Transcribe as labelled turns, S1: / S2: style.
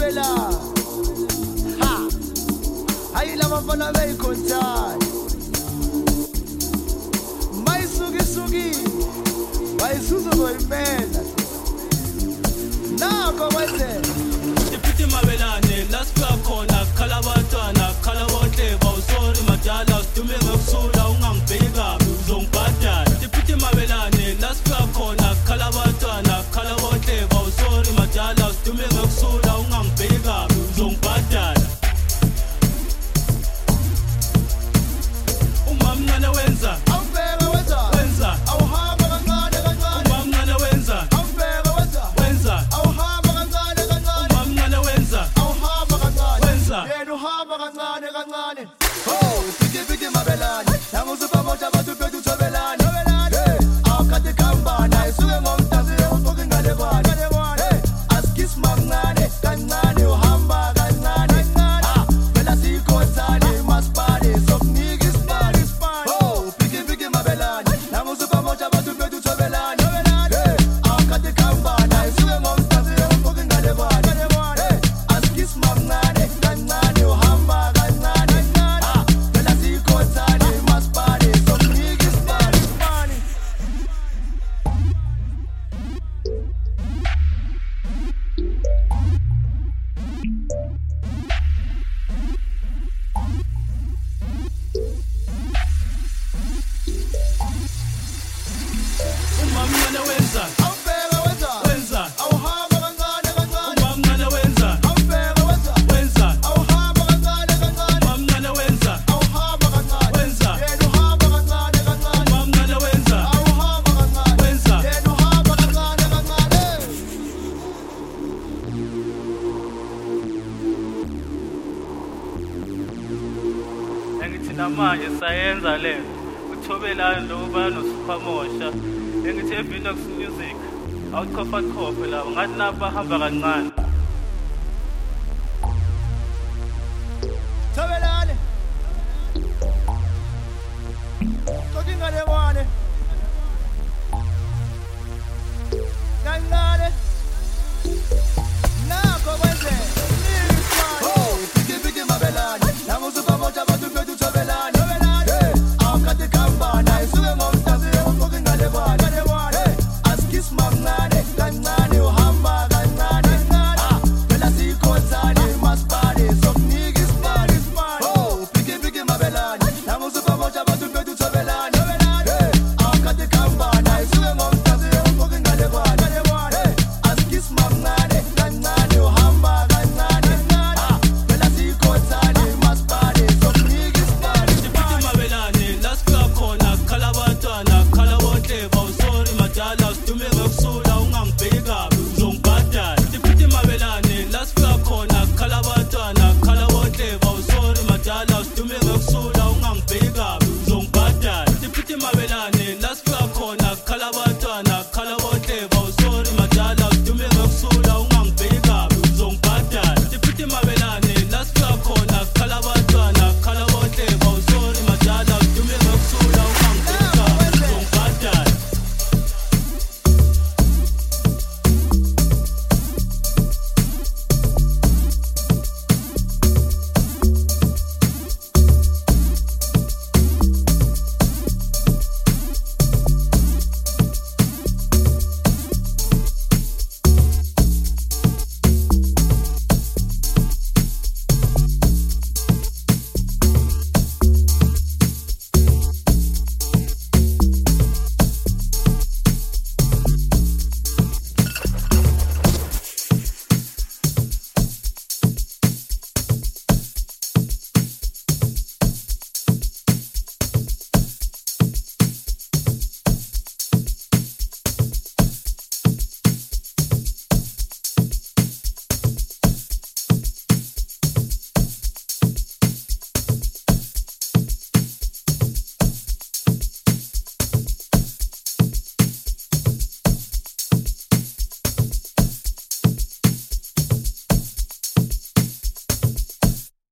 S1: thobela ha ayila bafana beyikhontana mayisuki bayisuzo boyimela nako wethe
S2: Tipiti mabelane lasifika khona khala abantwana khala bonke bawusori madala udume ngokusula ungangibheki kabi uzongibhadala Tipiti mabelane lasifika khona khala abantwana khala bonke bawusori madala udume ngokusula ungangibheki kabi uzongibhadala Umamncane wenza
S1: awubheka wenza awuhamba kancane
S2: Umamncane wenza
S1: awubheka
S2: wenza
S1: awuhamba kancane
S2: Umamncane wenza
S1: awuhamba kancane
S2: wenza
S1: yena uhamba kancane ho piki mabelane nangusupa moja bathu bethu thobelane hey awukade khambana isuke ngomdazi ubuke ngale kwani hey askis mamncane kancane uhamba kancane phela sikhothane masipale sokunika isipale ho piki mabelane nangusupa moja bathu bethu thobelane hey awukade khambana isuke ngomdazi ubuke ngale kwani hey askis mamncane kancane uhamba kancane phela sikhothane masipale sokunika isipale
S2: Umamncane wenza
S1: awubheka
S2: wenza
S1: awuhamba kancane
S2: Umamncane wenza
S1: awubheka
S2: wenza
S1: awuhamba kancane
S2: Umamncane wenza
S1: awuhamba kancane
S2: wenza
S1: yena uhamba kancane
S2: Umamncane wenza
S1: awuhamba kancane
S2: wenza
S1: yena uhamba kancane
S2: Engithi namanje sayenza le uthobelani lo baya nosuphamosha engithi eVinox Music awuchofa la ngathi napa hamba kancane